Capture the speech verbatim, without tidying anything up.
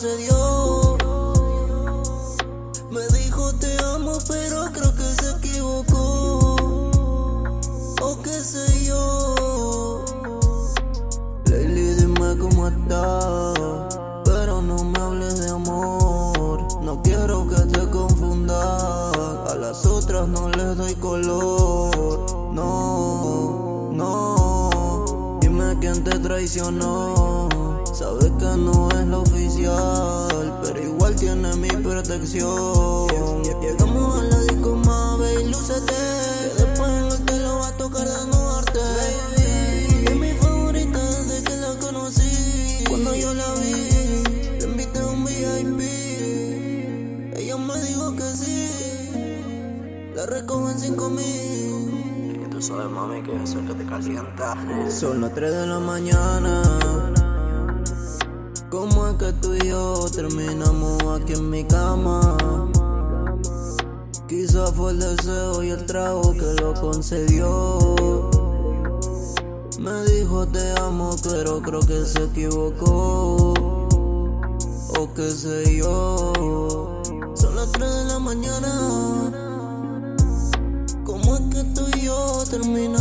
concedió. Me dijo te amo, pero creo que se equivocó. O qué sé yo. Lady, dime cómo estás, pero no me hables de amor. No quiero que te confundas, a las otras no les doy color. No, no, dime quién te traicionó. Sabes que no es la oficial, pero igual tiene mi protección. Llegamos a la disco, mave y lúcete, que después en el te lo va a tocar desnudarte. Baby, es mi favorita desde que la conocí. Cuando yo la vi, te invité a un V I P. Ella me dijo que sí, la recojo en cinco mil. Y tú sabes, mami, que eso es que te calienta. Son las tres de la mañana. ¿Cómo es que tú y yo terminamos aquí en mi cama? Quizá fue el deseo y el trago que lo concedió. Me dijo te amo, pero creo que se equivocó. O qué sé yo. Son las tres de la mañana. ¿Cómo es que tú y yo terminamos?